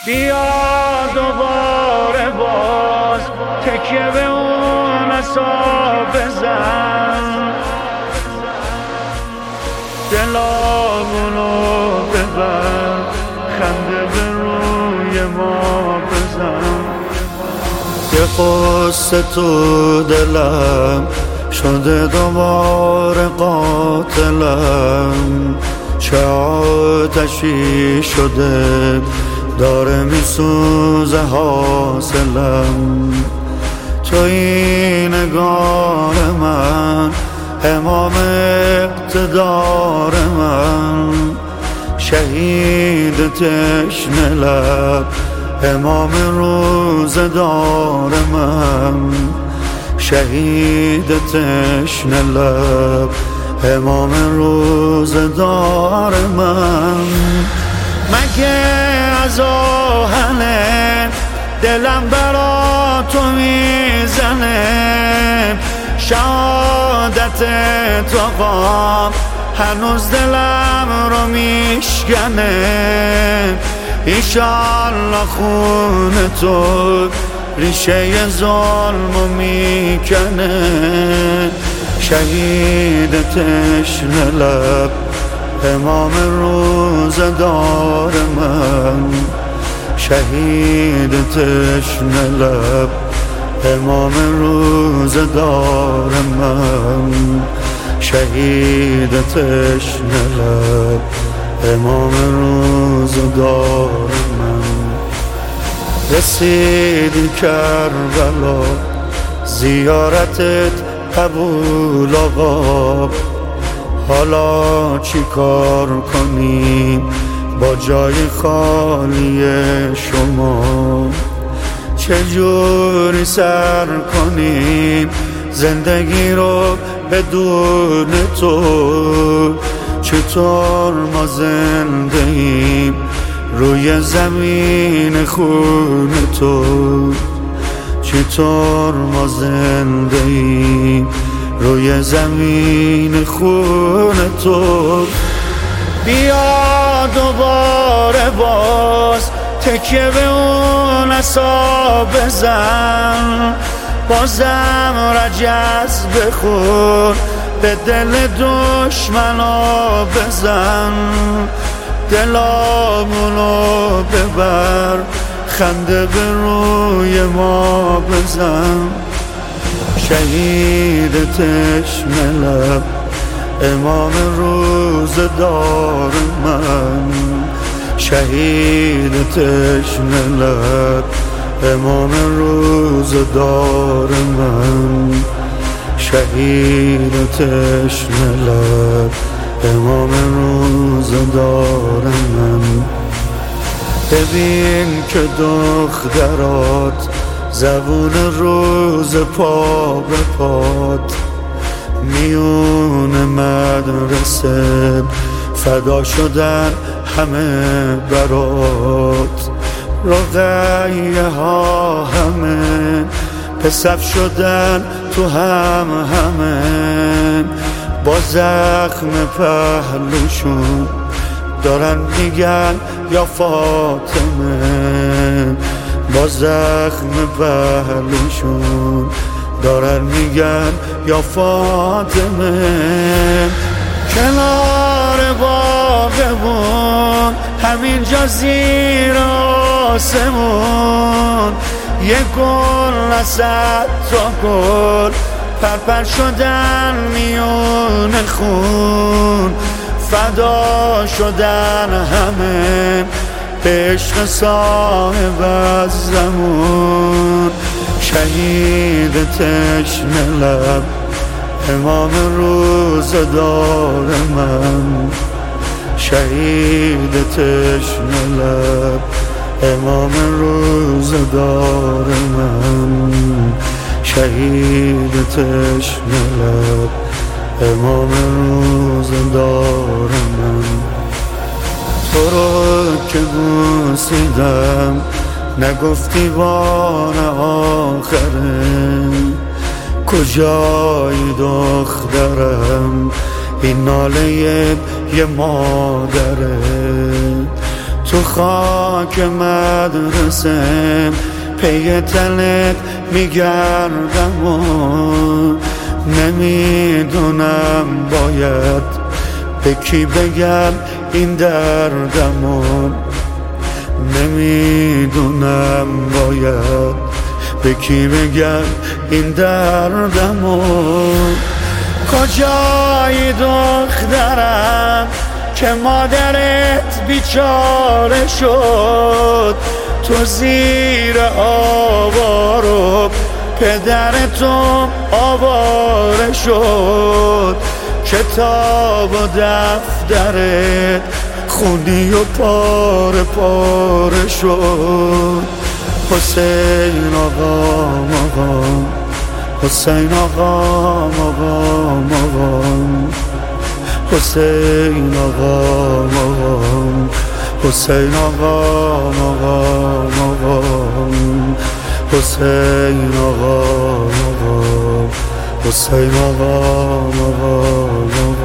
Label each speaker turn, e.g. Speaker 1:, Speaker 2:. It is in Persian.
Speaker 1: بیا دوباره باز تکیه به اون عصا بزن، دلامونو ببر، خنده به روی ما بزن. یه قصه تو دلم شده دوباره قاتلم، چه آتشی شده داره میسوزه حاصلم. توی نگار من امام اقتدار من، شهید تشنه لب امام روزدار من، شهید تشنه لب امام روزدار من. مگه از آهنه دلم برا تو میزنه، شهادت تو آقا هنوز دلم رو میشکنه. ایشالله خون تو ریشه ظلمو میکنه، شهید تشنه لب امام روزدار من، شهید تشنه لب امام روزدار من، شهید تشنه لب امام روزدار من. رسیدی کربلا زیارتت قبول آقا، حالا چی کار کنیم با جای خالی شما؟ چجوری سر کنیم زندگی رو بدون تو؟ چطور ما زنده ایم روی زمین خون تو؟ چطور ما زنده ایم روی زمین خون تو؟ بیا دوباره باز تکیه به اون عصا بزن، بازم رجز بخور به دل دشمنا بزن. دلامونو ببر، خنده به روی ما بزن. شهید تشنه لب امام روزدار من، شهید تشنه لب امام روزدار من، شهید تشنه لب امام روزدار من. ببین که دخترات زبون روز پا به پات، میون مدرسه فدا شدن همه برات. رقیه ها همه پسف شدن تو همه، با زخم پهلوشون دارن میگن یا فاطمه، با زخم پهلوشون دارن میگن یا فاطمه. کنار باغمون همینجا زیر آسمون، یه گل نصد تا گل پرپر شدن میون خون، فدا شدن همه به عشق صاحب از زمان. شهید تشنه لب امام روزدار من، شهید تشنه لب امام روزدار من، شهید تشنه لب امام روزدار من. تو رو که بوسیدم نگفتی بار آخره، کجایی دخترم این ناله یه مادره؟ تو خاک مدرسه پی تلت میگردم و نمیدونم باید به کی بگم این دردمون، نمیدونم باید به کی بگم این دردمون. کجایی دخترم که مادرت بیچاره شد، تو زیر آوارو پدرتون آواره شد، کتاب و دفترت خونی و پاره پاره شد. حسین آقا آقا، حسین آقا آقا آقا، حسین آقا آقا، حسین آقا آقا آقا، حسین آقا آقا، حسین آقا آقا آقا.